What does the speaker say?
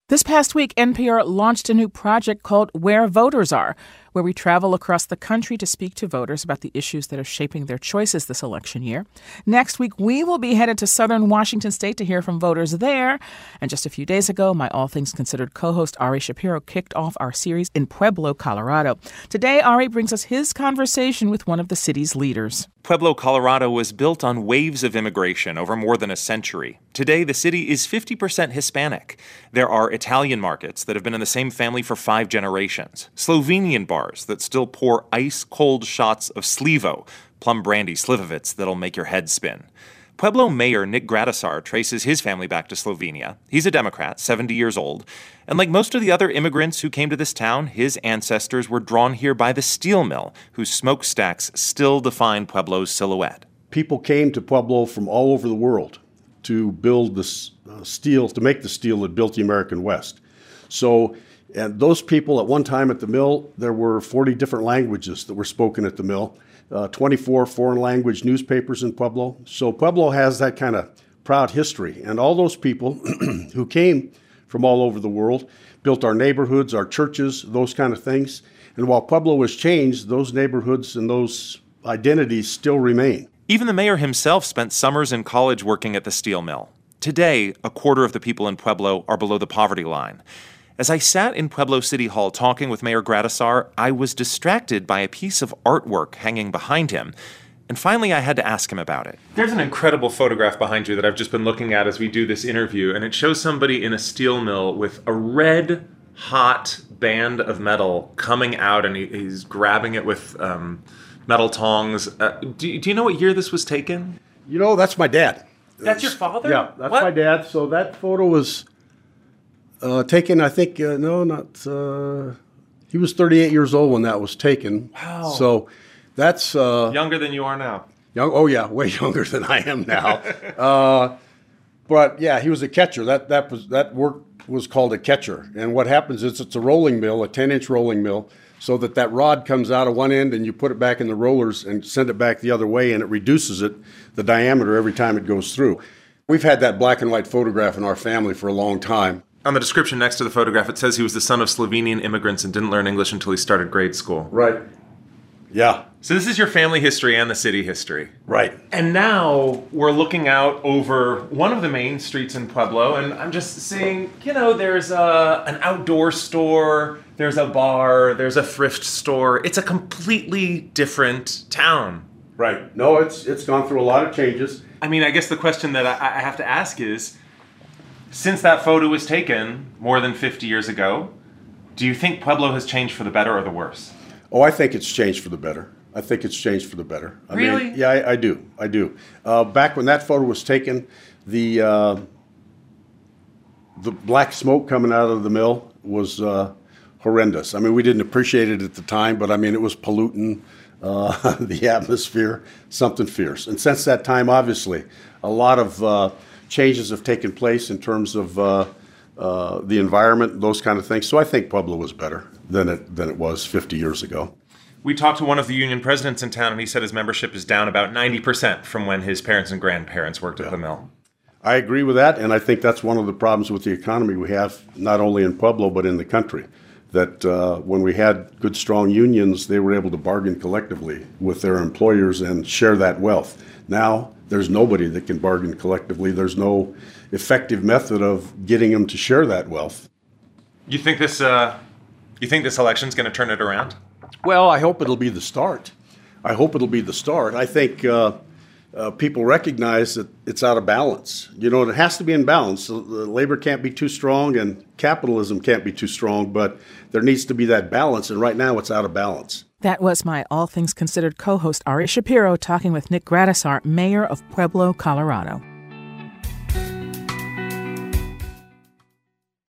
This past week, NPR launched a new project called Where Voters Are, where we travel across the country to speak to voters about the issues that are shaping their choices this election year. Next week, we will be headed to southern Washington state to hear from voters there. And just a few days ago, my All Things Considered co-host Ari Shapiro kicked off our series in Pueblo, Colorado. Today, Ari brings us his conversation with one of the city's leaders. Pueblo, Colorado was built on waves of immigration over more than a century. Today, the city is 50% Hispanic. There are Italian markets that have been in the same family for 5 generations, Slovenian bars that still pour ice-cold shots of Slivo, plum brandy Slivovitz that'll make your head spin. Pueblo Mayor Nick Gradisar traces his family back to Slovenia. He's a Democrat, 70 years old. And like most of the other immigrants who came to this town, his ancestors were drawn here by the steel mill, whose smokestacks still define Pueblo's silhouette. People came to Pueblo from all over the world to build this steel, to make the steel that built the American West. So, and those people at one time at the mill, there were 40 different languages that were spoken at the mill. 24 foreign language newspapers in Pueblo. So Pueblo has that kind of proud history. And all those people who came from all over the world built our neighborhoods, our churches, those kind of things. And while Pueblo has changed, those neighborhoods and those identities still remain. Even the mayor himself spent summers in college working at the steel mill. Today, a quarter of the people in Pueblo are below the poverty line. As I sat in Pueblo City Hall talking with Mayor Gradisar, I was distracted by a piece of artwork hanging behind him. And finally, I had to ask him about it. There's an incredible photograph behind you that I've just been looking at as we do this interview, and it shows somebody in a steel mill with a red, hot band of metal coming out, and he's grabbing it with metal tongs. Do you know what year this was taken? You know, that's my dad. That's your father? Yeah, that's my dad. So that photo was taken, I think, he was 38 years old when that was taken. Wow. So that's... younger than you are now. Oh, yeah, way younger than I am now. But, yeah, he was a catcher. That work was called a catcher. And what happens is it's a rolling mill, a 10-inch rolling mill, so that rod comes out of one end and you put it back in the rollers and send it back the other way, and it reduces the diameter every time it goes through. We've had that black and white photograph in our family for a long time. On the description next to the photograph, it says he was the son of Slovenian immigrants and didn't learn English until he started grade school. Right. Yeah. So this is your family history and the city history. Right. And now we're looking out over one of the main streets in Pueblo, and I'm just seeing, there's an outdoor store, there's a bar, there's a thrift store. It's a completely different town. Right. No, it's gone through a lot of changes. I mean, I guess the question that I have to ask is, since that photo was taken more than 50 years ago, do you think Pueblo has changed for the better or the worse? Oh, I think it's changed for the better. I think it's changed for the better. Really? Yeah, I do. Back when that photo was taken, the black smoke coming out of the mill was horrendous. I mean, we didn't appreciate it at the time, but it was polluting the atmosphere, something fierce. And since that time, obviously, a lot of changes have taken place in terms of the environment, those kind of things. So I think Pueblo was better than it was 50 years ago. We talked to one of the union presidents in town, and he said his membership is down about 90% from when his parents and grandparents worked at the mill. I agree with that, and I think that's one of the problems with the economy we have, not only in Pueblo, but in the country. That when we had good, strong unions, they were able to bargain collectively with their employers and share that wealth. Now, there's nobody that can bargain collectively. There's no effective method of getting them to share that wealth. You think this election's going to turn it around? Well, I hope it'll be the start. I think people recognize that it's out of balance. It has to be in balance. Labor can't be too strong and capitalism can't be too strong, but there needs to be that balance, and right now it's out of balance. That was my All Things Considered co-host Ari Shapiro talking with Nick Gradisar, mayor of Pueblo, Colorado.